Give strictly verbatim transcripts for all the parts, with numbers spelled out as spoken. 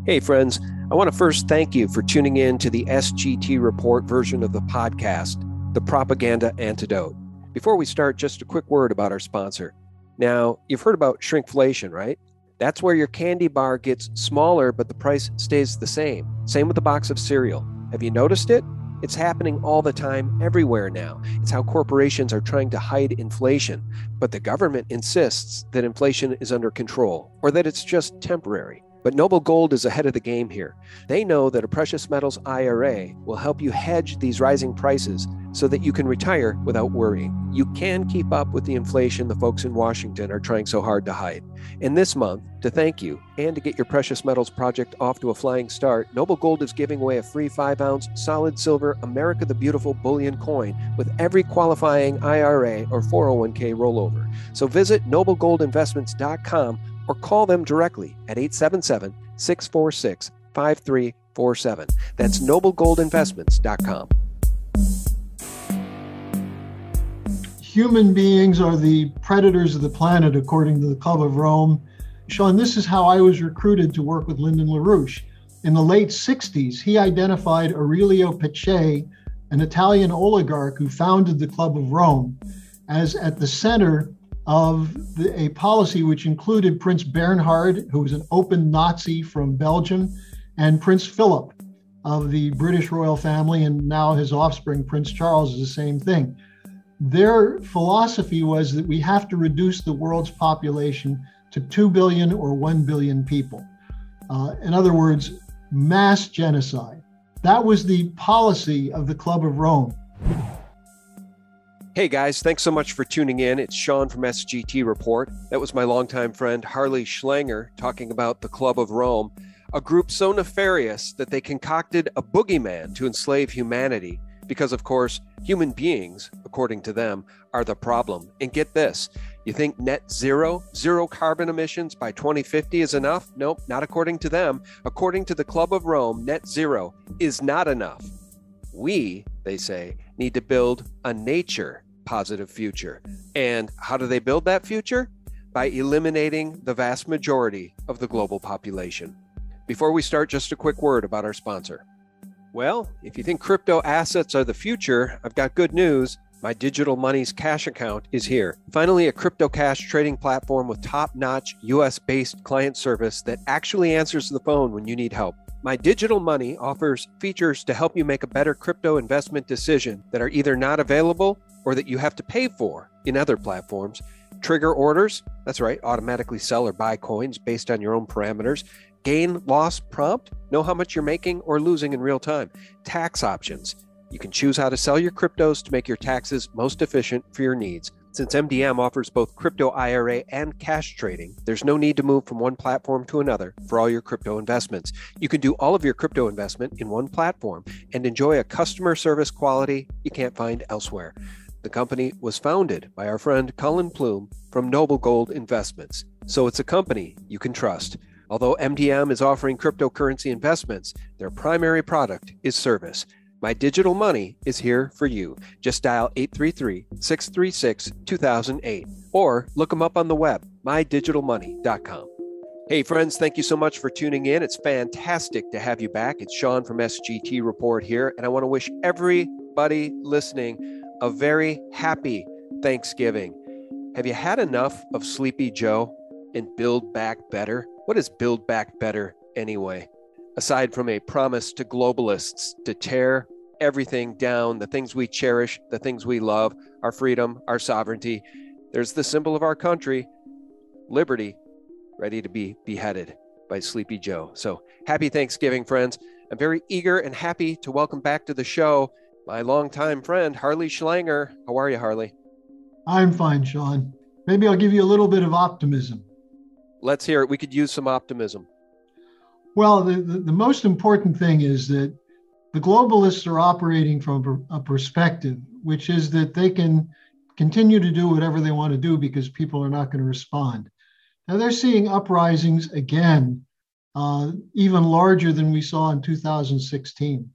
Hey friends, I want to first thank you for tuning in to the S G T Report version of the podcast, The Propaganda Antidote. Before we start, just a quick word about our sponsor. Now, you've heard about shrinkflation, right? That's where your candy bar gets smaller, but the price stays the same. Same with the box of cereal. Have you noticed it? It's happening all the time, everywhere now. It's how corporations are trying to hide inflation, but the government insists that inflation is under control, or that it's just temporary. But Noble Gold is ahead of the game here. They know that a precious metals I R A will help you hedge these rising prices so that you can retire without worrying. You can keep up with the inflation the folks in Washington are trying so hard to hide. And this month, to thank you and to get your precious metals project off to a flying start, Noble Gold is giving away a free five ounce solid silver America the Beautiful bullion coin with every qualifying I R A or four oh one k rollover. So visit noble gold investments dot com or call them directly at eight seven seven, six four six, five three four seven. That's noble gold investments dot com. Human beings are the predators of the planet, according to the Club of Rome. Sean, this is how I was recruited to work with Lyndon LaRouche. In the late sixties, he identified Aurelio Peccei, an Italian oligarch who founded the Club of Rome, as at the center of the, a policy which included Prince Bernhard, who was an open Nazi from Belgium, and Prince Philip of the British royal family, and now his offspring, Prince Charles, is the same thing. Their philosophy was that we have to reduce the world's population to two billion or one billion people. Uh, in other words, mass genocide. That was the policy of the Club of Rome. Hey guys, thanks so much for tuning in. It's Sean from S G T Report. That was my longtime friend Harley Schlanger talking about the Club of Rome, a group so nefarious that they concocted a boogeyman to enslave humanity because, of course, human beings, according to them, are the problem. And get this, you think net zero, zero carbon emissions by twenty fifty is enough? Nope, not according to them. According to the Club of Rome, net zero is not enough. We, they say, need to build a nature positive future. And how do they build that future? By eliminating the vast majority of the global population. Before we start, just a quick word about our sponsor. Well, if you think crypto assets are the future, I've got good news. My Digital Money's cash account is here. Finally, a crypto cash trading platform with top-notch U S-based client service that actually answers the phone when you need help. My Digital Money offers features to help you make a better crypto investment decision that are either not available or that you have to pay for in other platforms. Trigger orders, that's right, automatically sell or buy coins based on your own parameters. Gain loss prompt, know how much you're making or losing in real time. Tax options, you can choose how to sell your cryptos to make your taxes most efficient for your needs. Since M D M offers both crypto I R A and cash trading, there's no need to move from one platform to another for all your crypto investments. You can do all of your crypto investment in one platform and enjoy a customer service quality you can't find elsewhere. The company was founded by our friend Colin Plume from Noble Gold Investments, so it's a company you can trust. Although M D M is offering cryptocurrency investments, their primary product is service. My Digital Money is here for you. Just dial eight three three, six three six, two thousand eight or look them up on the web, my digital money dot com. Hey friends, thank you so much for tuning in. It's fantastic to have you back. It's Sean from S G T Report here, and I want to wish everybody listening a very happy Thanksgiving. Have you had enough of Sleepy Joe and Build Back Better? What is Build Back Better anyway? Aside from a promise to globalists to tear everything down, the things we cherish, the things we love, our freedom, our sovereignty, there's the symbol of our country, liberty, ready to be beheaded by Sleepy Joe. So happy Thanksgiving, friends. I'm very eager and happy to welcome back to the show my longtime friend, Harley Schlanger. How are you, Harley? I'm fine, Sean. Maybe I'll give you a little bit of optimism. Let's hear it. We could use some optimism. Well, the, the, the most important thing is that the globalists are operating from a perspective, which is that they can continue to do whatever they want to do because people are not going to respond. Now they're seeing uprisings again, uh, even larger than we saw in two thousand sixteen.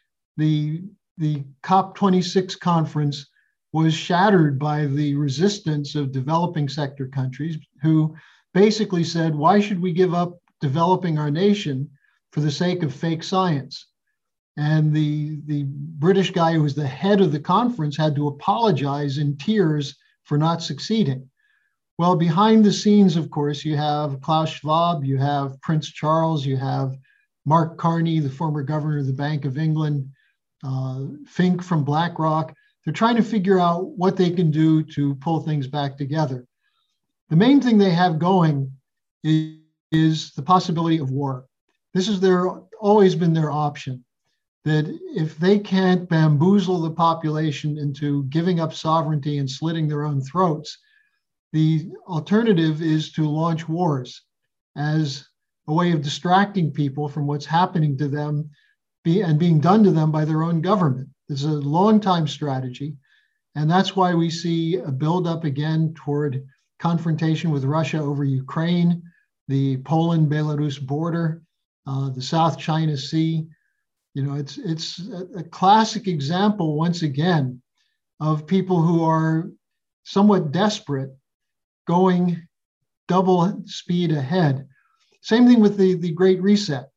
The, the COP twenty-six conference was shattered by the resistance of developing sector countries who basically said, why should we give up developing our nation for the sake of fake science. And the, the British guy who was the head of the conference had to apologize in tears for not succeeding. Well, behind the scenes, of course, you have Klaus Schwab, you have Prince Charles, you have Mark Carney, the former governor of the Bank of England, uh, Fink from BlackRock. They're trying to figure out what they can do to pull things back together. The main thing they have going is, is the possibility of war. This is their always been their option, that if they can't bamboozle the population into giving up sovereignty and slitting their own throats, the alternative is to launch wars as a way of distracting people from what's happening to them be, and being done to them by their own government. This is a long-time strategy, and that's why we see a buildup again toward confrontation with Russia over Ukraine, the Poland-Belarus border, uh, the South China Sea. You know, it's, it's a, a classic example, once again, of people who are somewhat desperate going double speed ahead. Same thing with the, the Great Reset.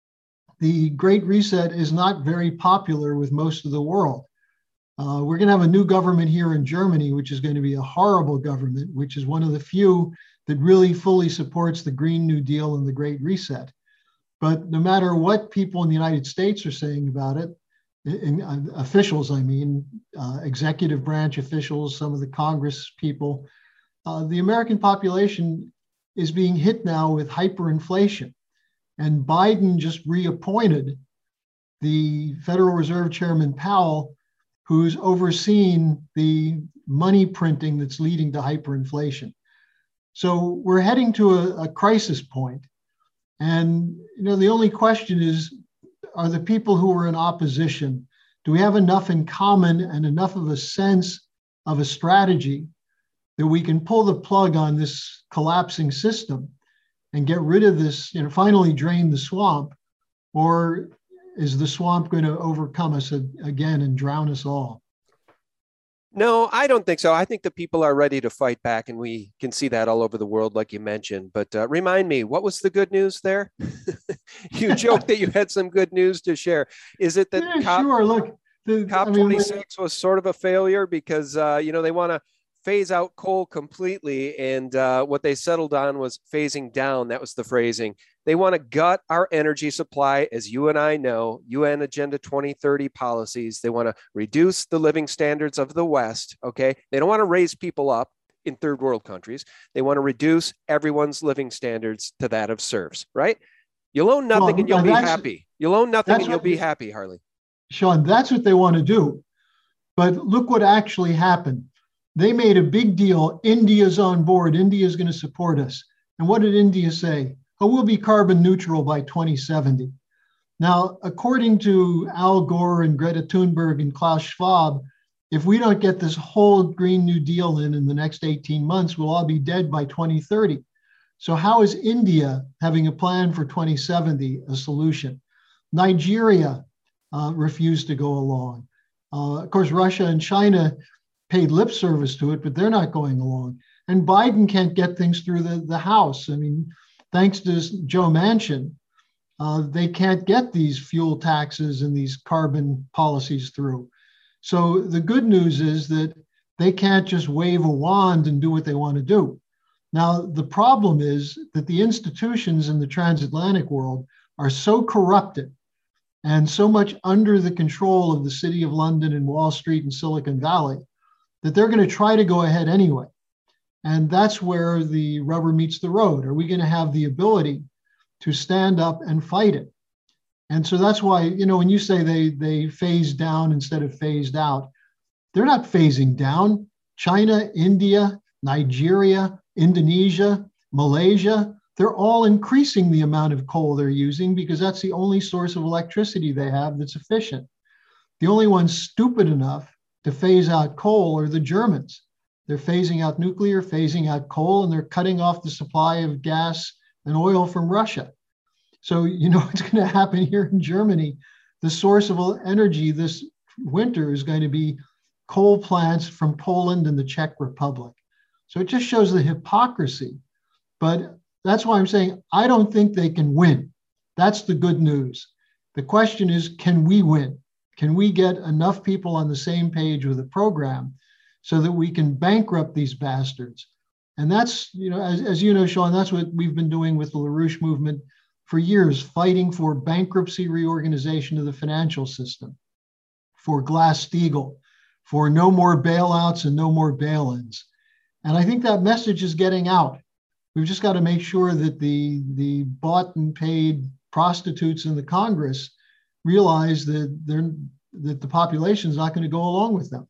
The Great Reset is not very popular with most of the world. Uh, we're going to have a new government here in Germany, which is going to be a horrible government, which is one of the few that really fully supports the Green New Deal and the Great Reset. But no matter what people in the United States are saying about it, in, in, officials, I mean, uh, executive branch officials, some of the Congress people, uh, the American population is being hit now with hyperinflation. And Biden just reappointed the Federal Reserve Chairman Powell, who's overseen the money printing that's leading to hyperinflation. So we're heading to a, a crisis point. And you know, the only question is, are the people who are in opposition, do we have enough in common and enough of a sense of a strategy that we can pull the plug on this collapsing system and get rid of this, you know, finally drain the swamp? Or is the swamp going to overcome us again and drown us all? No, I don't think so. I think the people are ready to fight back, and we can see that all over the world, like you mentioned. But uh, remind me, what was the good news there? You joked that you had some good news to share. Is it that yeah, COP, sure. Look, the, COP I mean, twenty-six was sort of a failure because, uh, you know, they want to phase out coal completely. And uh, what they settled on was phasing down. That was the phrasing. They want to gut our energy supply, as you and I know, U N Agenda twenty thirty policies. They want to reduce the living standards of the West, okay? They don't want to raise people up in third world countries. They want to reduce everyone's living standards to that of serfs, right? You'll own nothing well, and you'll be happy. You'll own nothing and you'll be happy, Harley. Sean, that's what they want to do. But look what actually happened. They made a big deal. India's on board. India's going to support us. And what did India say? Oh, we'll be carbon neutral by twenty seventy. Now, according to Al Gore and Greta Thunberg and Klaus Schwab, if we don't get this whole Green New Deal in in the next eighteen months, we'll all be dead by twenty thirty. So how is India having a plan for twenty seventy a solution? Nigeria uh, refused to go along. Uh, of course, Russia and China paid lip service to it, but they're not going along. And Biden can't get things through the, the House. I mean, thanks to Joe Manchin, uh, they can't get these fuel taxes and these carbon policies through. So the good news is that they can't just wave a wand and do what they want to do. Now, the problem is that the institutions in the transatlantic world are so corrupted and so much under the control of the City of London and Wall Street and Silicon Valley that they're going to try to go ahead anyway. And that's where the rubber meets the road. Are we going to have the ability to stand up and fight it? And so that's why, you know, when you say they, they phased down instead of phased out, they're not phasing down. China, India, Nigeria, Indonesia, Malaysia, they're all increasing the amount of coal they're using because that's the only source of electricity they have that's efficient. The only ones stupid enough to phase out coal are the Germans. They're phasing out nuclear, phasing out coal, and they're cutting off the supply of gas and oil from Russia. So, you know, what's going to happen here in Germany? The source of energy this winter is going to be coal plants from Poland and the Czech Republic. So it just shows the hypocrisy. But that's why I'm saying I don't think they can win. That's the good news. The question is, can we win? Can we get enough people on the same page with a program so that we can bankrupt these bastards? And that's, you know, as, as you know, Sean, that's what we've been doing with the LaRouche movement for years, fighting for bankruptcy reorganization of the financial system, for Glass-Steagall, for no more bailouts and no more bail-ins. And I think that message is getting out. We've just got to make sure that the, the bought and paid prostitutes in the Congress realize that they're that the population is not going to go along with them.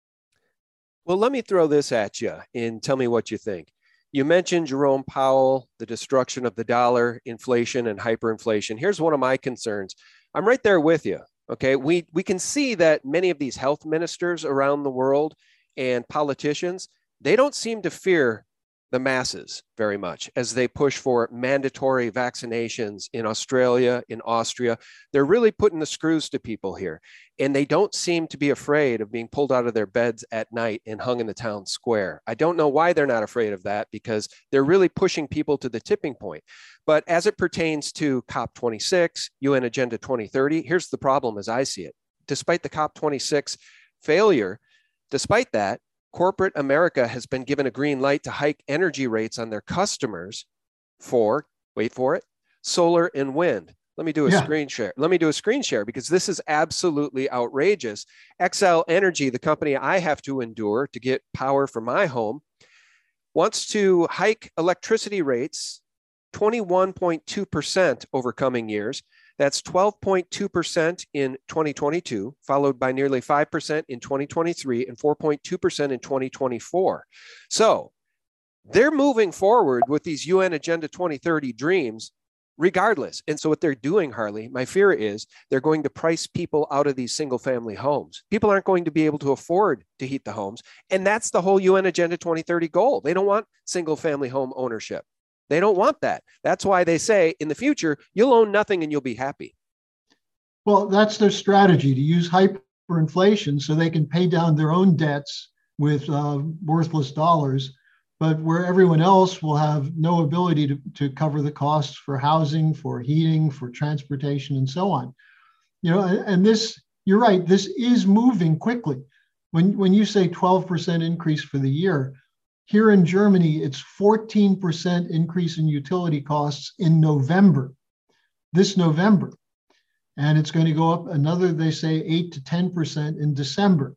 Well, let me throw this at you and tell me what you think. You mentioned Jerome Powell, the destruction of the dollar, inflation and hyperinflation. Here's one of my concerns. I'm right there with you. Okay, we we can see that many of these health ministers around the world and politicians, they don't seem to fear the masses very much as they push for mandatory vaccinations in Australia, in Austria. They're really putting the screws to people here. And they don't seem to be afraid of being pulled out of their beds at night and hung in the town square. I don't know why they're not afraid of that, because they're really pushing people to the tipping point. But as it pertains to COP twenty-six, U N Agenda twenty thirty, here's the problem as I see it. Despite the COP twenty-six failure, despite that, corporate America has been given a green light to hike energy rates on their customers for, wait for it, solar and wind. Let me do a yeah. screen share. Let me do a screen share because this is absolutely outrageous. Xcel Energy, the company I have to endure to get power for my home, wants to hike electricity rates twenty-one point two percent over coming years. That's twelve point two percent in twenty twenty-two, followed by nearly five percent in twenty twenty-three and four point two percent in twenty twenty-four. So they're moving forward with these U N Agenda twenty thirty dreams regardless. And so what they're doing, Harley, my fear is they're going to price people out of these single family homes. People aren't going to be able to afford to heat the homes. And that's the whole U N Agenda twenty thirty goal. They don't want single family home ownership. They don't want that. That's why they say in the future, you'll own nothing and you'll be happy. Well, that's their strategy, to use hyperinflation so they can pay down their own debts with uh, worthless dollars, but where everyone else will have no ability to, to cover the costs for housing, for heating, for transportation, and so on. You know, and, and this, you're right, this is moving quickly. When, when you say twelve percent increase for the year, here in Germany, it's fourteen percent increase in utility costs in November, this November. And it's going to go up another, they say, eight to ten percent in December.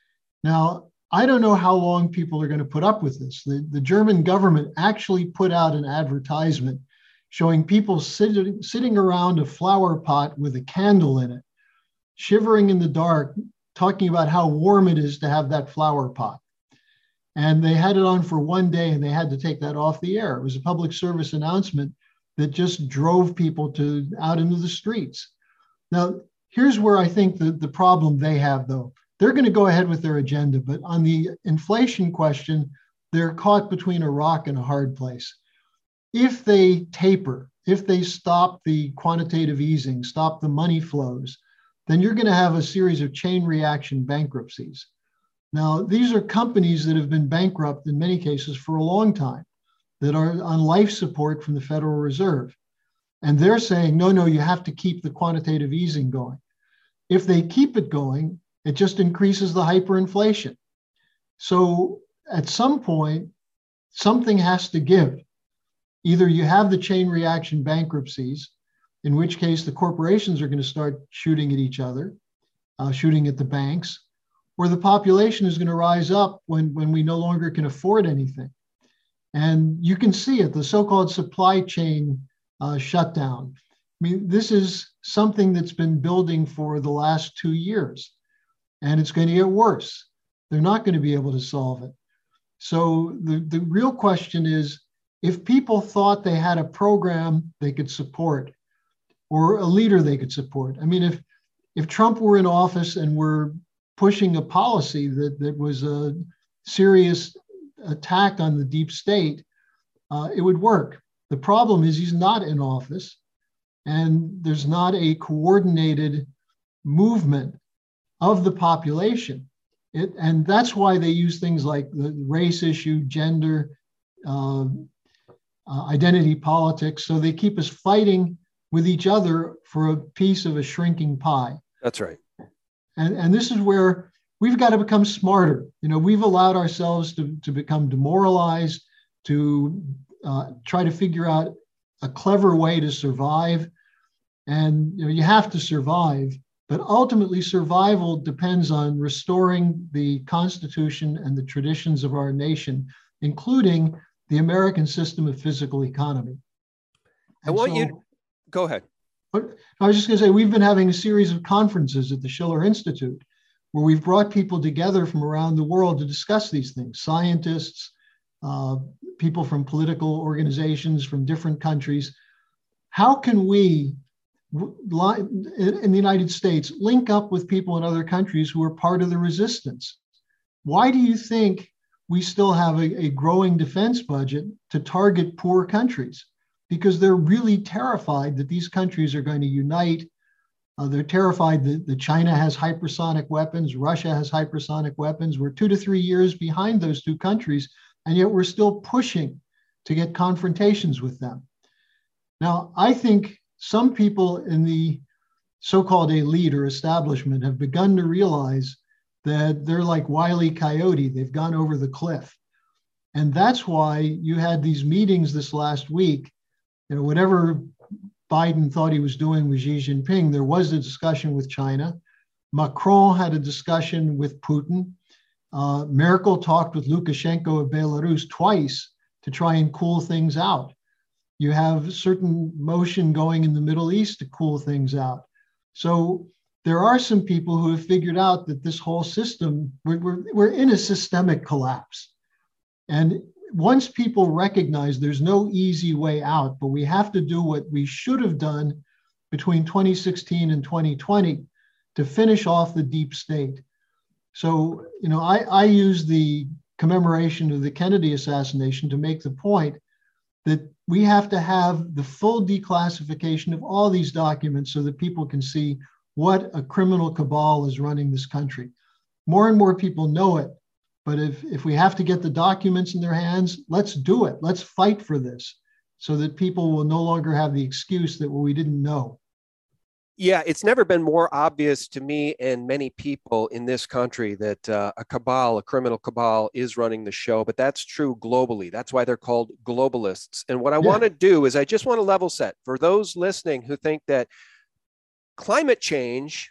Now, I don't know how long people are going to put up with this. The, the German government actually put out an advertisement showing people sitting, sitting around a flower pot with a candle in it, shivering in the dark, talking about how warm it is to have that flower pot. And they had it on for one day and they had to take that off the air. It was a public service announcement that just drove people to out into the streets. Now, here's where I think the, the problem they have, though. They're going to go ahead with their agenda, but on the inflation question, they're caught between a rock and a hard place. If they taper, if they stop the quantitative easing, stop the money flows, then you're going to have a series of chain reaction bankruptcies. Now, these are companies that have been bankrupt in many cases for a long time, that are on life support from the Federal Reserve. And they're saying, no, no, you have to keep the quantitative easing going. If they keep it going, it just increases the hyperinflation. So at some point, something has to give. Either you have the chain reaction bankruptcies, in which case the corporations are going to start shooting at each other, uh, shooting at the banks, or the population is going to rise up when, when we no longer can afford anything. And you can see it, the so-called supply chain uh, shutdown. I mean, this is something that's been building for the last two years, and it's going to get worse. They're not going to be able to solve it. So the, the real question is, if people thought they had a program they could support, or a leader they could support. I mean, if, if Trump were in office and were pushing a policy that, that was a serious attack on the deep state, uh, it would work. The problem is he's not in office, and there's not a coordinated movement of the population. It, and that's why they use things like the race issue, gender, uh, uh, identity politics. So they keep us fighting with each other for a piece of a shrinking pie. That's right. And, and this is where we've got to become smarter. You know, we've allowed ourselves to, to become demoralized, to uh, try to figure out a clever way to survive. And you know, you have to survive, but ultimately survival depends on restoring the Constitution and the traditions of our nation, including the American system of physical economy. And I want so, you to, go ahead. I was just going to say, we've been having a series of conferences at the Schiller Institute where we've brought people together from around the world to discuss these things, scientists, uh, people from political organizations from different countries. How can we, in the United States, link up with people in other countries who are part of the resistance? Why do you think we still have a, a growing defense budget to target poor countries? Because they're really terrified that these countries are going to unite. Uh, they're terrified that, that China has hypersonic weapons, Russia has hypersonic weapons. We're two to three years behind those two countries, and yet we're still pushing to get confrontations with them. Now, I think some people in the so-called elite or establishment have begun to realize that they're like Wile E. Coyote. They've gone over the cliff. And that's why you had these meetings this last week. You know, whatever Biden thought he was doing with Xi Jinping, there was a discussion with China. Macron had a discussion with Putin. Uh, Merkel talked with Lukashenko of Belarus twice to try and cool things out. You have certain motion going in the Middle East to cool things out. So there are some people who have figured out that this whole system, we're, we're, we're in a systemic collapse. And once people recognize there's no easy way out, but we have to do what we should have done between twenty sixteen and twenty twenty to finish off the deep state. So, you know, I, I use the commemoration of the Kennedy assassination to make the point that we have to have the full declassification of all these documents so that people can see what a criminal cabal is running this country. More and more people know it. But if, if we have to get the documents in their hands, let's do it. Let's fight for this so that people will no longer have the excuse that, well, we didn't know. Yeah, it's never been more obvious to me and many people in this country that uh, a cabal, a criminal cabal, is running the show. But that's true globally. That's why they're called globalists. And what I yeah. want to do is I just want to level set for those listening who think that climate change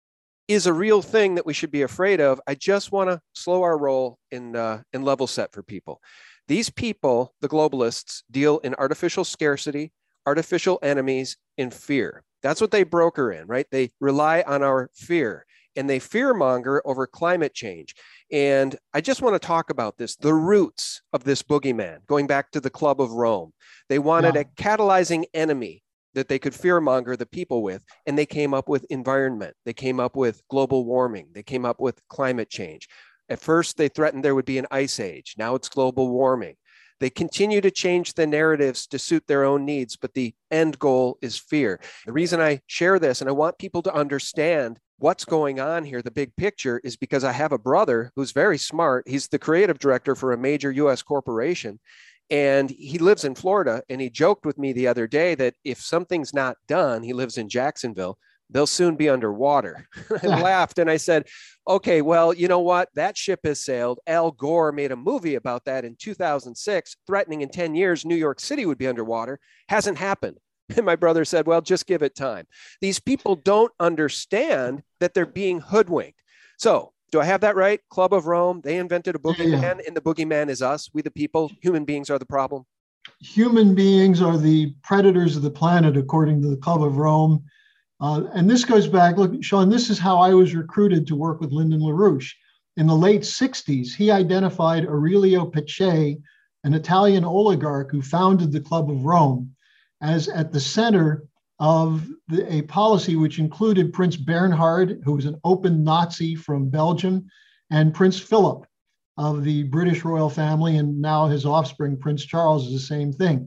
is a real thing that we should be afraid of. I just want to slow our roll in, uh, in level set for people. These people, the globalists, deal in artificial scarcity, artificial enemies, and fear. That's what they broker in, right? They rely on our fear, and they fearmonger over climate change. And I just want to talk about this, the roots of this boogeyman, going back to the Club of Rome. They wanted yeah. a catalyzing enemy that they could fearmonger the people with. And they came up with environment. They came up with global warming. They came up with climate change. At first, they threatened there would be an ice age. Now it's global warming. They continue to change the narratives to suit their own needs, but the end goal is fear. The reason I share this, and I want people to understand what's going on here, the big picture, is because I have a brother who's very smart. He's the creative director for a major U S corporation. And he lives in Florida, and he joked with me the other day that if something's not done, he lives in Jacksonville, they'll soon be underwater. I laughed and I said, okay, well, you know what? That ship has sailed. Al Gore made a movie about that in two thousand six, threatening in ten years, New York City would be underwater. Hasn't happened. And my brother said, well, just give it time. These people don't understand that they're being hoodwinked. So do I have that right? Club of Rome, they invented a boogeyman, yeah. and the boogeyman is us. We the people, human beings are the problem. Human beings are the predators of the planet, according to the Club of Rome. Uh, and this goes back, look, Sean, this is how I was recruited to work with Lyndon LaRouche. In the late sixties, he identified Aurelio Peccei, an Italian oligarch who founded the Club of Rome, as at the center of the, a policy which included Prince Bernhard, who was an open Nazi from Belgium, and Prince Philip of the British royal family, and now his offspring, Prince Charles, is the same thing.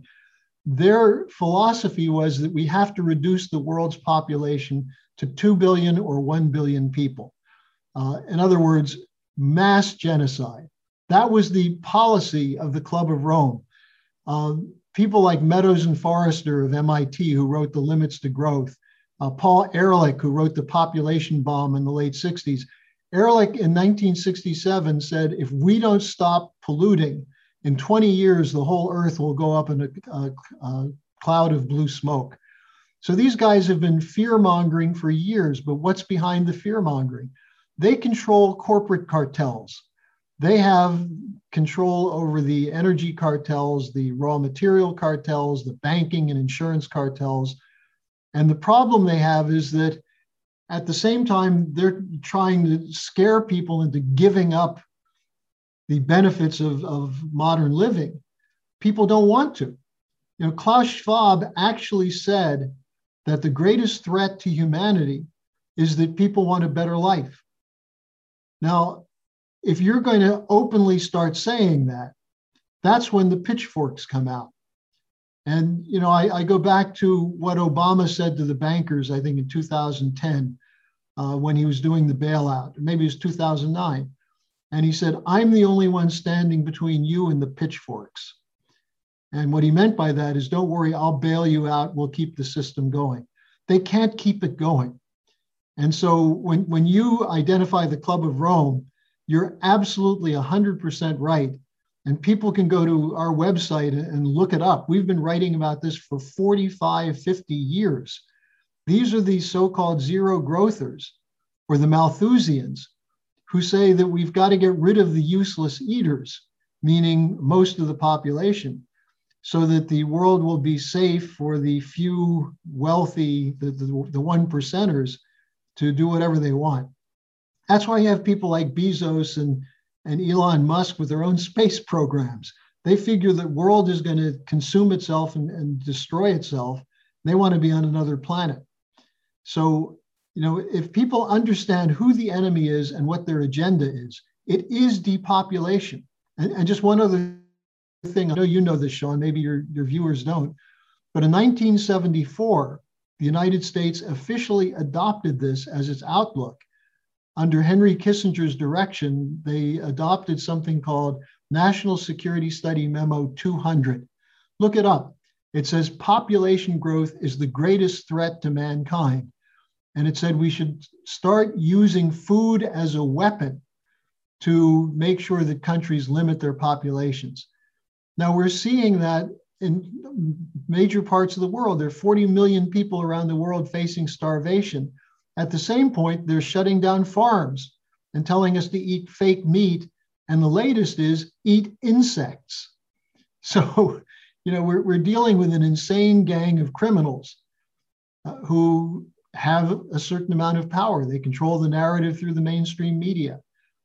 Their philosophy was that we have to reduce the world's population to two billion or one billion people. Uh, in other words, mass genocide. That was the policy of the Club of Rome. Uh, people like Meadows and Forrester of M I T, who wrote The Limits to Growth, uh, Paul Ehrlich, who wrote The Population Bomb in the late sixties. Ehrlich in nineteen sixty-seven said, if we don't stop polluting, in twenty years, the whole earth will go up in a, a, a cloud of blue smoke. So these guys have been fear-mongering for years, but what's behind the fear-mongering? They control corporate cartels. They have control over the energy cartels, the raw material cartels, the banking and insurance cartels. And the problem they have is that at the same time, they're trying to scare people into giving up the benefits of, of modern living. People don't want to. You know, Klaus Schwab actually said that the greatest threat to humanity is that people want a better life. Now, if you're going to openly start saying that, that's when the pitchforks come out. And, you know, I, I go back to what Obama said to the bankers, I think in two thousand ten, uh, when he was doing the bailout, maybe it was two thousand nine. And he said, I'm the only one standing between you and the pitchforks. And what he meant by that is, don't worry, I'll bail you out. We'll keep the system going. They can't keep it going. And so when, when you identify the Club of Rome, you're absolutely one hundred percent right. And people can go to our website and look it up. We've been writing about this for forty-five, fifty years. These are the so-called zero growthers, or the Malthusians, who say that we've got to get rid of the useless eaters, meaning most of the population, so that the world will be safe for the few wealthy, the, the, the one percenters, to do whatever they want. That's why you have people like Bezos and, and Elon Musk with their own space programs. They figure the world is going to consume itself and, and destroy itself. They want to be on another planet. So, you know, if people understand who the enemy is and what their agenda is, it is depopulation. And, and just one other thing, I know you know this, Sean, maybe your, your viewers don't, but in nineteen seventy-four, the United States officially adopted this as its outlook. Under Henry Kissinger's direction, they adopted something called National Security Study Memo two hundred. Look it up. It says population growth is the greatest threat to mankind. And it said we should start using food as a weapon to make sure that countries limit their populations. Now we're seeing that in major parts of the world. There are forty million people around the world facing starvation. At the same point, they're shutting down farms and telling us to eat fake meat. And the latest is eat insects. So, you know, we're, we're dealing with an insane gang of criminals uh, who have a certain amount of power. They control the narrative through the mainstream media.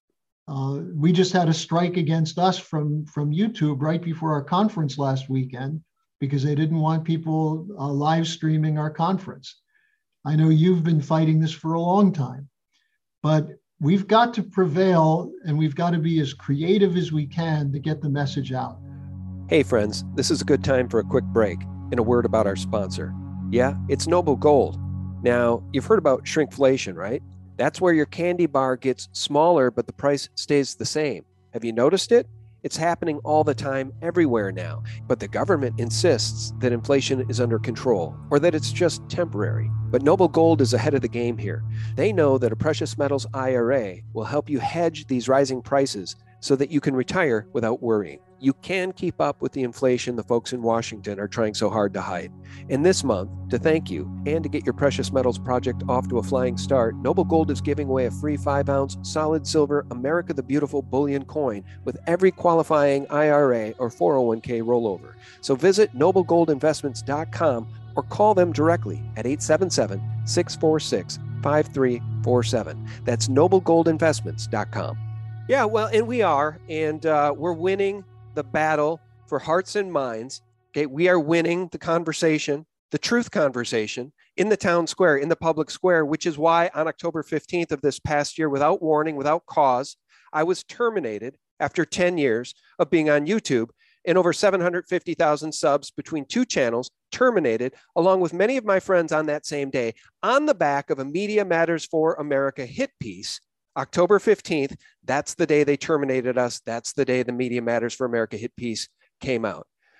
Uh, we just had a strike against us from, from YouTube right before our conference last weekend because they didn't want people uh, live streaming our conference. I know you've been fighting this for a long time, but we've got to prevail and we've got to be as creative as we can to get the message out. Hey friends, this is a good time for a quick break and a word about our sponsor. Yeah, it's Noble Gold. Now, you've heard about shrinkflation, right? That's where your candy bar gets smaller, but the price stays the same. Have you noticed it? It's happening all the time everywhere now, but the government insists that inflation is under control or that it's just temporary. But Noble Gold is ahead of the game here. They know that a precious metals I R A will help you hedge these rising prices so that you can retire without worrying. You can keep up with the inflation the folks in Washington are trying so hard to hide. And this month, to thank you and to get your precious metals project off to a flying start, Noble Gold is giving away a free five ounce solid silver America the Beautiful bullion coin with every qualifying I R A or four oh one k rollover. So visit noble gold investments dot com or call them directly at eight seven seven, six four six, five three four seven. That's noble gold investments dot com. Yeah, well, and we are, and uh, we're winning the battle for hearts and minds. Okay, we are winning the conversation, the truth conversation in the town square, in the public square, which is why on October fifteenth of this past year, without warning, without cause, I was terminated after ten years of being on YouTube and over seven hundred fifty thousand subs between two channels, terminated, along with many of my friends on that same day, on the back of a Media Matters for America hit piece. October fifteenth, that's the day they terminated us. That's the day the Media Matters for America hit piece came out.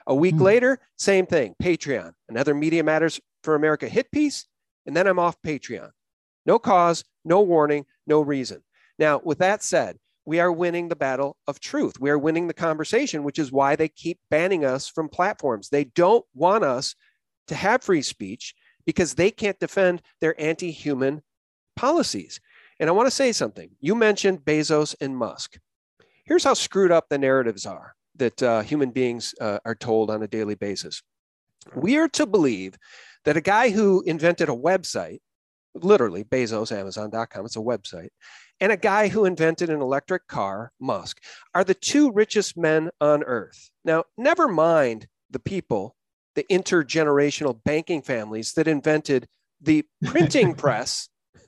A week Hmm. later, same thing, Patreon, another Media Matters for America hit piece, and then I'm off Patreon. No cause, no warning, no reason. Now, with that said, we are winning the battle of truth. We are winning the conversation, which is why they keep banning us from platforms. They don't want us to have free speech because they can't defend their anti-human policies. And I want to say something. You mentioned Bezos and Musk. Here's how screwed up the narratives are that uh, human beings uh, are told on a daily basis. We are to believe that a guy who invented a website, literally Bezos, Amazon dot com, it's a website, and a guy who invented an electric car, Musk, are the two richest men on earth. Now, never mind the people, the intergenerational banking families that invented the printing press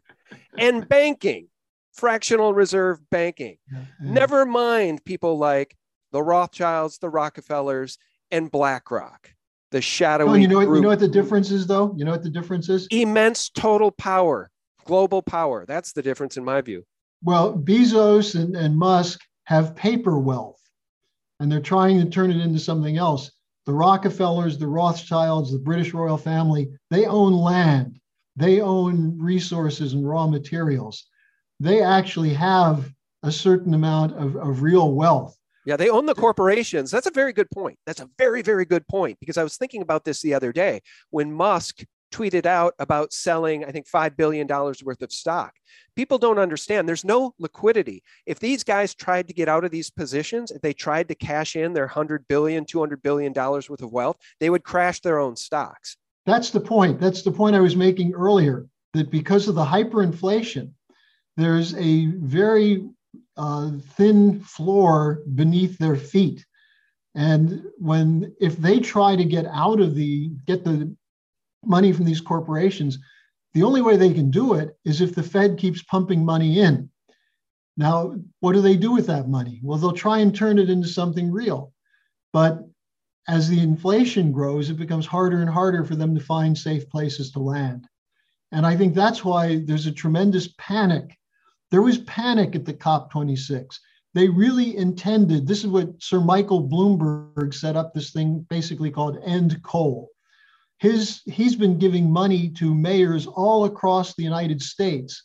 and banking, fractional reserve banking. Yeah, yeah. Never mind people like the Rothschilds, the Rockefellers, and BlackRock, the shadowy Oh, you know what? group. You know what the difference is, though. You know what the difference is. Immense total power, global power. That's the difference in my view. Well, Bezos and, and Musk have paper wealth, and they're trying to turn it into something else. The Rockefellers, the Rothschilds, the British royal family, they own land. They own resources and raw materials. They actually have a certain amount of, of real wealth. Yeah, they own the corporations. That's a very good point. That's a very, very good point, because I was thinking about this the other day when Musk tweeted out about selling, I think, five billion dollars worth of stock. People don't understand. There's no liquidity. If these guys tried to get out of these positions, if they tried to cash in their one hundred billion dollars, two hundred billion dollars worth of wealth, they would crash their own stocks. That's the point. That's the point I was making earlier, that because of the hyperinflation, there's a very uh, thin floor beneath their feet. And when, if they try to get out of the, get the money from these corporations, the only way they can do it is if the Fed keeps pumping money in. Now, what do they do with that money? Well, they'll try and turn it into something real. But as the inflation grows, it becomes harder and harder for them to find safe places to land. And I think that's why there's a tremendous panic. There was panic at the COP twenty-six. They really intended, this is what Sir Michael Bloomberg set up this thing basically called End Coal. His, he's been giving money to mayors all across the United States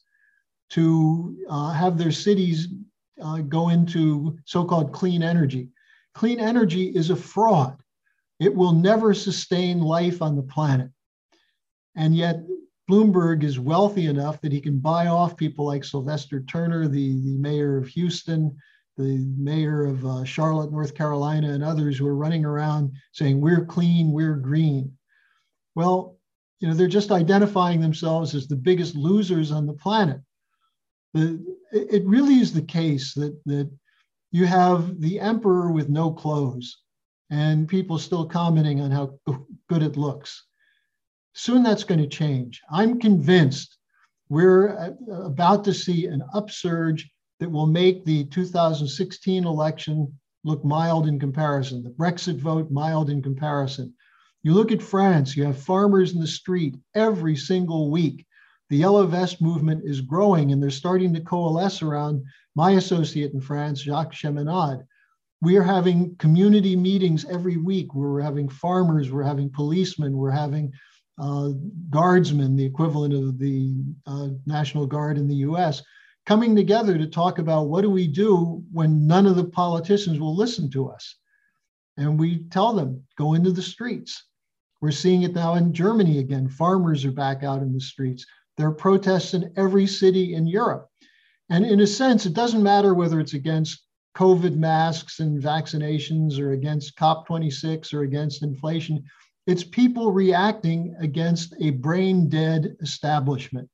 to uh, have their cities uh, go into so-called clean energy. Clean energy is a fraud. It will never sustain life on the planet. And yet Bloomberg is wealthy enough that he can buy off people like Sylvester Turner, the, the mayor of Houston, the mayor of uh, Charlotte, North Carolina, and others who are running around saying, we're clean, we're green. Well, you know, they're just identifying themselves as the biggest losers on the planet. The, it really is the case that, that you have the emperor with no clothes and people still commenting on how good it looks. Soon that's going to change. I'm convinced we're about to see an upsurge that will make the two thousand sixteen election look mild in comparison, the Brexit vote mild in comparison. You look at France, you have farmers in the street every single week. The Yellow Vest movement is growing, and they're starting to coalesce around my associate in France, Jacques Cheminade. We are having community meetings every week. We're having farmers, we're having policemen, we're having uh, guardsmen, the equivalent of the uh, National Guard in the U S, coming together to talk about what do we do when none of the politicians will listen to us. And we tell them, go into the streets. We're seeing it now in Germany again. Farmers are back out in the streets. There are protests in every city in Europe. And in a sense, it doesn't matter whether it's against COVID masks and vaccinations or against COP twenty-six or against inflation. It's people reacting against a brain dead establishment.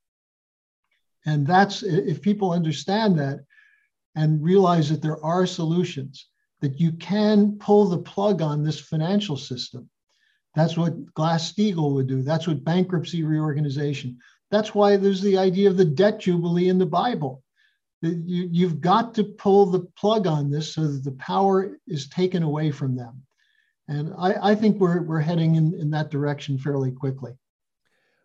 And that's, if people understand that and realize that there are solutions, that you can pull the plug on this financial system. That's what Glass-Steagall would do. That's what bankruptcy reorganization. That's why there's the idea of the debt jubilee in the Bible. You, you've got to pull the plug on this so that the power is taken away from them. And I, I think we're, we're heading in, in that direction fairly quickly.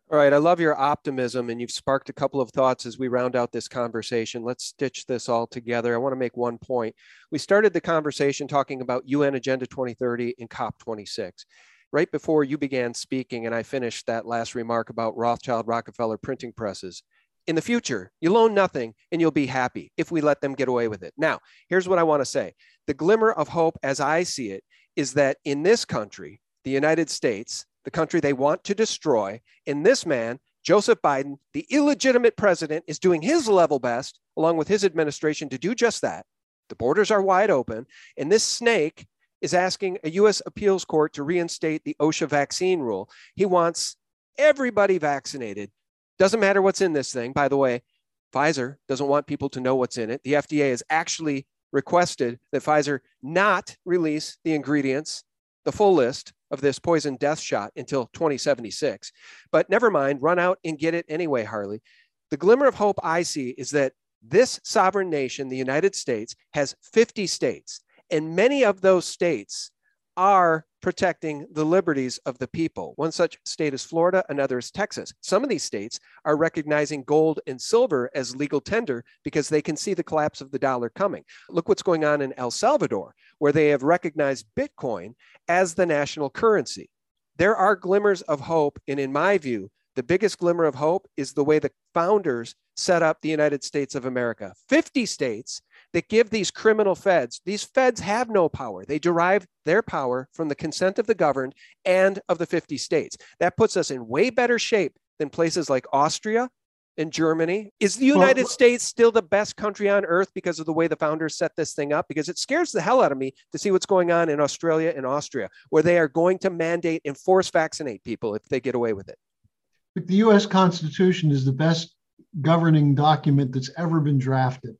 All right, I love your optimism, and you've sparked a couple of thoughts as we round out this conversation. Let's stitch this all together. I want to make one point. We started the conversation talking about U N Agenda twenty thirty and COP twenty-six. Right before you began speaking, and I finished that last remark about Rothschild Rockefeller printing presses. In the future, you loan nothing and you'll be happy if we let them get away with it. Now, here's what I want to say. The glimmer of hope, as I see it, is that in this country, the United States, the country they want to destroy, and this man, Joseph Biden, the illegitimate president, is doing his level best, along with his administration, to do just that. The borders are wide open, and this snake is asking a U S appeals court to reinstate the OSHA vaccine rule. He wants everybody vaccinated. Doesn't matter what's in this thing. By the way, Pfizer doesn't want people to know what's in it. The F D A has actually requested that Pfizer not release the ingredients, the full list of this poison death shot until twenty seventy-six. But never mind, run out and get it anyway, Harley. The glimmer of hope I see is that this sovereign nation, the United States, has fifty states, and many of those states are protecting the liberties of the people. One such state is Florida, another is Texas. Some of these states are recognizing gold and silver as legal tender because they can see the collapse of the dollar coming. Look what's going on in El Salvador, where they have recognized Bitcoin as the national currency. There are glimmers of hope, and in my view, the biggest glimmer of hope is the way the founders set up the United States of America. fifty states that give these criminal feds, these feds have no power. They derive their power from the consent of the governed and of the fifty states. That puts us in way better shape than places like Austria and Germany. Is the United well, States still the best country on earth because of the way the founders set this thing up? Because it scares the hell out of me to see what's going on in Australia and Austria, where they are going to mandate and force vaccinate people if they get away with it. The U S Constitution is the best governing document that's ever been drafted.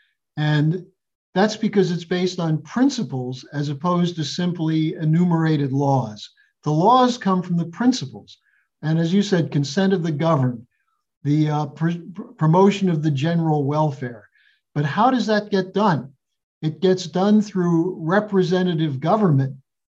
And that's because it's based on principles as opposed to simply enumerated laws. The laws come from the principles. And as you said, consent of the governed, the uh, pr- promotion of the general welfare. But how does that get done? It gets done through representative government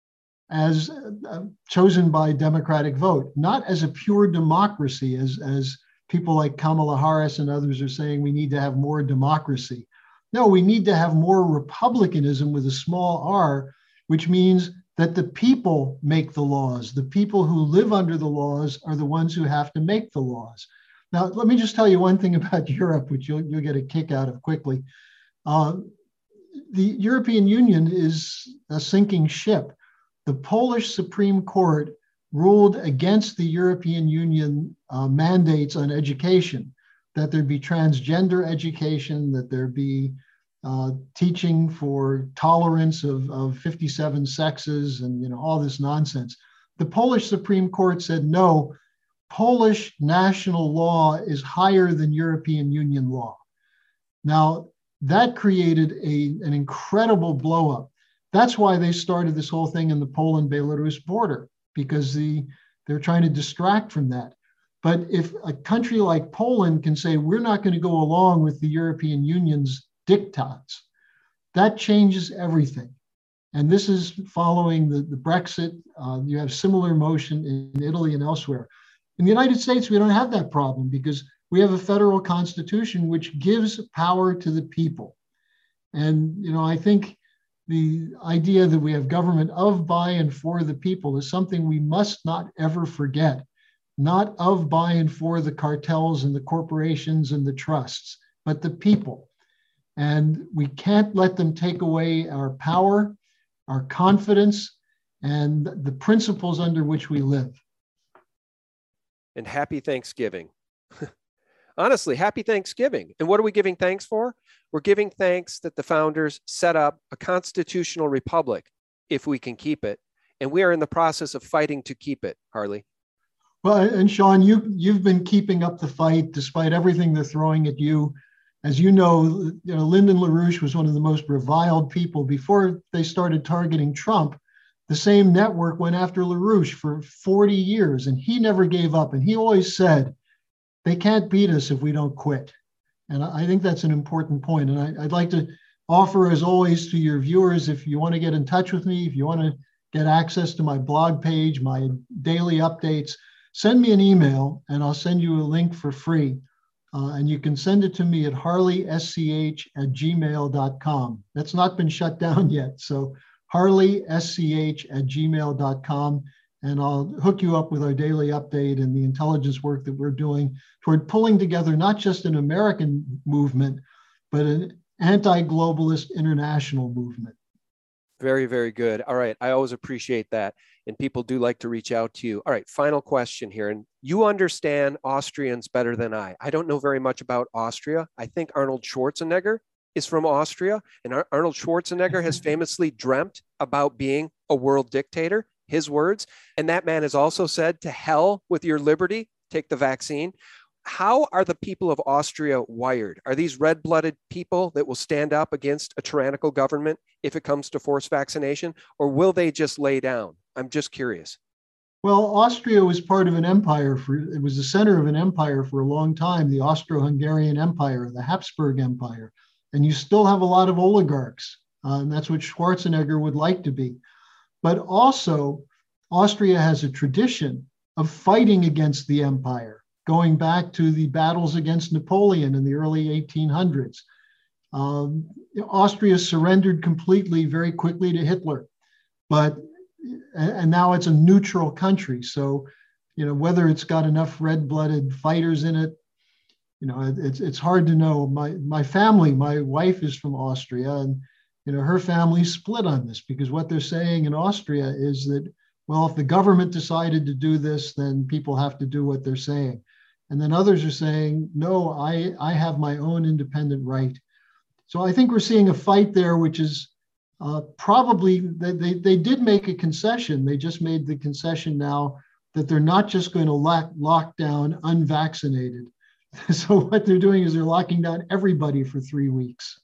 as uh, chosen by democratic vote, not as a pure democracy, as, as people like Kamala Harris and others are saying we need to have more democracy. No, we need to have more republicanism with a small r, which means that the people make the laws. The people who live under the laws are the ones who have to make the laws. Now, let me just tell you one thing about Europe, which you'll, you'll get a kick out of quickly. Uh, the European Union is a sinking ship. The Polish Supreme Court ruled against the European Union uh, mandates on education, that there be transgender education, that there be uh, teaching for tolerance of, of fifty-seven sexes and you know all this nonsense. The Polish Supreme Court said, no, Polish national law is higher than European Union law. Now, that created a, an incredible blowup. That's why they started this whole thing in the Poland-Belarus border, because the, they're trying to distract from that. But if a country like Poland can say, we're not going to go along with the European Union's diktats, that changes everything. And this is following the, the Brexit. Uh, you have similar motion in Italy and elsewhere. In the United States, we don't have that problem because we have a federal constitution which gives power to the people. And, you know, I think the idea that we have government of, by, and for the people is something we must not ever forget. Not of, by, and for the cartels and the corporations and the trusts, but the people. And we can't let them take away our power, our confidence, and the principles under which we live. And happy Thanksgiving. Honestly, happy Thanksgiving. And what are we giving thanks for? We're giving thanks that the founders set up a constitutional republic, if we can keep it. And we are in the process of fighting to keep it, Harley. Well, and Sean, you, you've been keeping up the fight despite everything they're throwing at you. As you know, you know, Lyndon LaRouche was one of the most reviled people. Before they started targeting Trump, the same network went after LaRouche for forty years, and he never gave up. And he always said, they can't beat us if we don't quit. And I think that's an important point. And I, I'd like to offer, as always, to your viewers, if you want to get in touch with me, if you want to get access to my blog page, my daily updates, send me an email and I'll send you a link for free. Uh, and you can send it to me at harleysch at gmail dot com. That's not been shut down yet. So harleysch at gmail dot com. And I'll hook you up with our daily update and the intelligence work that we're doing toward pulling together not just an American movement, but an anti-globalist international movement. Very, very good. All right. I always appreciate that. And people do like to reach out to you. All right. Final question here. And you understand Austrians better than I. I don't know very much about Austria. I think Arnold Schwarzenegger is from Austria. And Ar- Arnold Schwarzenegger has famously dreamt about being a world dictator, his words. And that man has also said, to hell with your liberty, take the vaccine. How are the people of Austria wired? Are these red-blooded people that will stand up against a tyrannical government if it comes to forced vaccination, or will they just lay down? I'm just curious. Well, Austria was part of an empire. For it was the center of an empire for a long time, the Austro-Hungarian Empire, the Habsburg Empire. And you still have a lot of oligarchs, uh, and that's what Schwarzenegger would like to be. But also, Austria has a tradition of fighting against the empire, going back to the battles against Napoleon in the early eighteen hundreds. Um, Austria surrendered completely very quickly to Hitler, but and now it's a neutral country. So, you know, whether it's got enough red-blooded fighters in it, you know, it's it's hard to know. My my family, my wife is from Austria, and you know, her family's split on this because what they're saying in Austria is that, well, if the government decided to do this, then people have to do what they're saying. And then others are saying, no, I, I have my own independent right. So I think we're seeing a fight there, which is uh, probably, they, they, they did make a concession. They just made the concession now that they're not just going to lock, lock down unvaccinated. So what they're doing is they're locking down everybody for three weeks.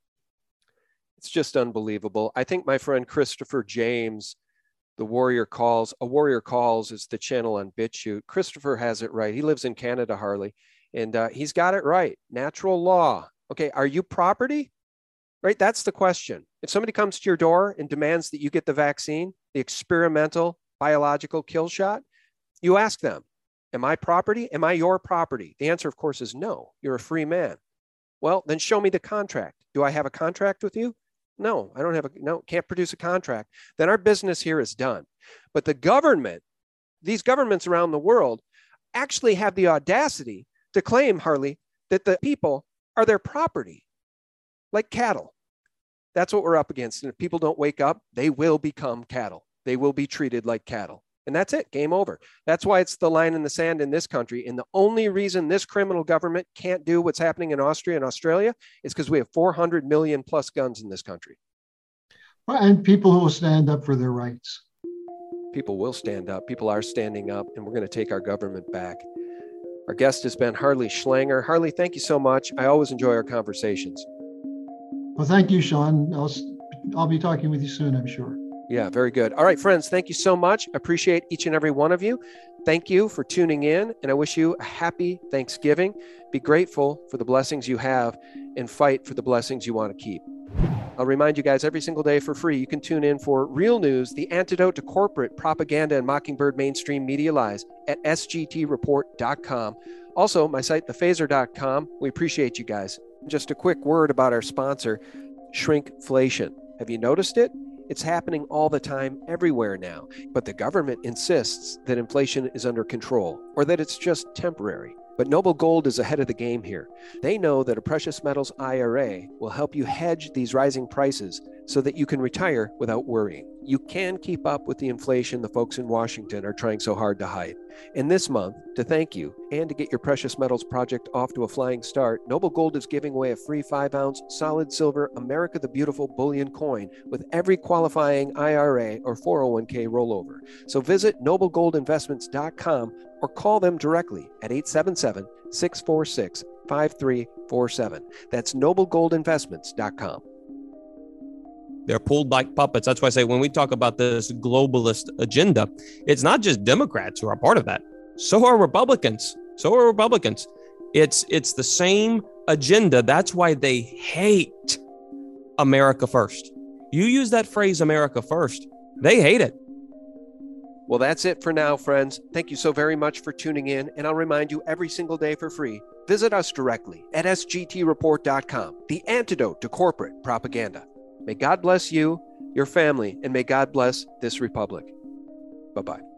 It's just unbelievable. I think my friend Christopher James, the Warrior Calls, a Warrior Calls is the channel on BitChute. Christopher has it right. He lives in Canada, Harley, and uh, he's got it right. Natural law. Okay, are you property? Right, that's the question. If somebody comes to your door and demands that you get the vaccine, the experimental biological kill shot, you ask them, am I property? Am I your property? The answer, of course, is no. You're a free man. Well, then show me the contract. Do I have a contract with you? No, I don't have a, no, can't produce a contract. Then our business here is done. But the government, these governments around the world actually have the audacity to claim, Harley, that the people are their property, like cattle. That's what we're up against. And if people don't wake up, they will become cattle. They will be treated like cattle. And that's it, game over. That's why it's the line in the sand in this country. And the only reason this criminal government can't do what's happening in Austria and Australia is because we have four hundred million plus guns in this country. And people who will stand up for their rights. People will stand up. People are standing up, and we're going to take our government back. Our guest has been Harley Schlanger. Harley, thank you so much. I always enjoy our conversations. Well, thank you, Sean. I'll, I'll be talking with you soon, I'm sure. Yeah, very good. All right, friends, thank you so much. Appreciate each and every one of you. Thank you for tuning in, and I wish you a happy Thanksgiving. Be grateful for the blessings you have and fight for the blessings you want to keep. I'll remind you guys every single day for free, you can tune in for Real News, the antidote to corporate propaganda and Mockingbird mainstream media lies at S G T report dot com. Also, my site, the phaser dot com. We appreciate you guys. Just a quick word about our sponsor, Shrinkflation. Have you noticed it? It's happening all the time everywhere now, but the government insists that inflation is under control or that it's just temporary. But Noble Gold is ahead of the game here. They know that a precious metals I R A will help you hedge these rising prices so that you can retire without worrying. You can keep up with the inflation the folks in Washington are trying so hard to hide. And this month, to thank you and to get your precious metals project off to a flying start, Noble Gold is giving away a free five ounce solid silver America the Beautiful bullion coin with every qualifying I R A or four oh one k rollover. So visit noble gold investments dot com or call them directly at eight seven seven, six four six, five three four seven. That's noble gold investments dot com. They're pulled like puppets. That's why I say when we talk about this globalist agenda, it's not just Democrats who are a part of that. So are Republicans. So are Republicans. It's it's the same agenda. That's why they hate America first. You use that phrase, America first. They hate it. Well, that's it for now, friends. Thank you so very much for tuning in, and I'll remind you every single day for free, visit us directly at S G T report dot com, the antidote to corporate propaganda. May God bless you, your family, and may God bless this republic. Bye-bye.